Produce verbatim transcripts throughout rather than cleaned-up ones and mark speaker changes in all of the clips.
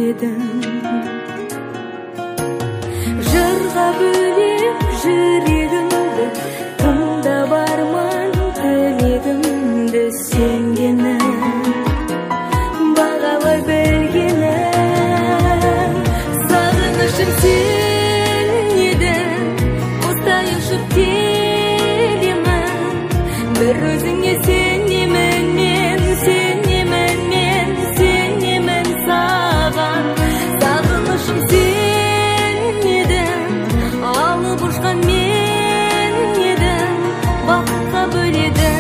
Speaker 1: едім. Жырға бөлеп жүрегімді, тыңдап арман тілегімді, сенгені бағалай білгенім. Сағынышым сен едің, қостай ұшып келемін. Бір өзіңе сенемін мен, сенемін мен, сенемін саған. Сағынышым сен едің, алып ұшқан мен едім, бақытқа бөледім.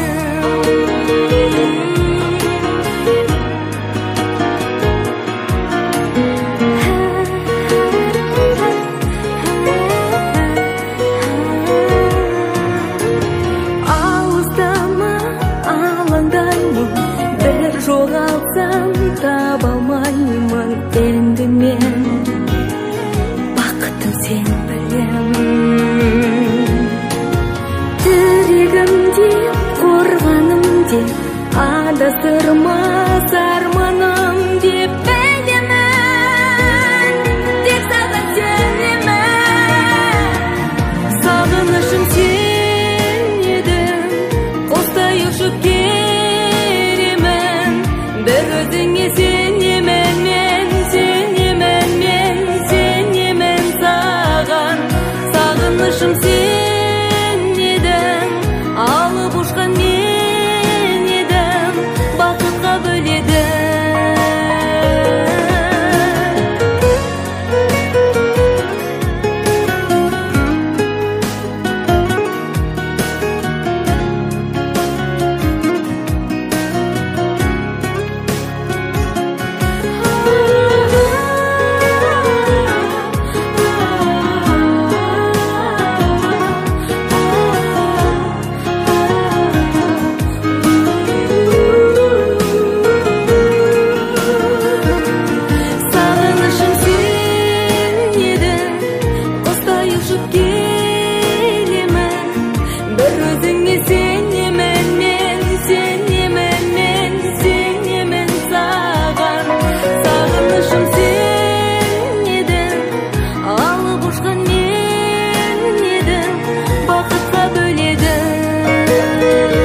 Speaker 1: Жоғалсам таба алмаймын енді мен, бақытым сен білемін. Тірегімде, қорғанымде, адастырмас арманым деп білемін. Тек саған сенемін. Сағынышым сен едің, қостай ұшып бір өзіңе сенемін мен, сенемін мен, сенемін саған. Сағынышым сен едің, алып ұшқан мен едім, бақытқа бөледім.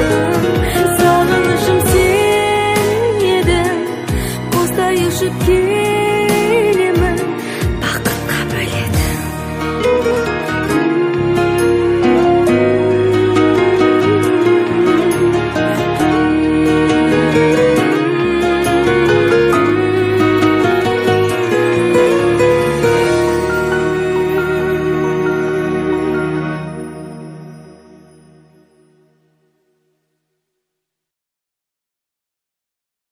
Speaker 1: Should keep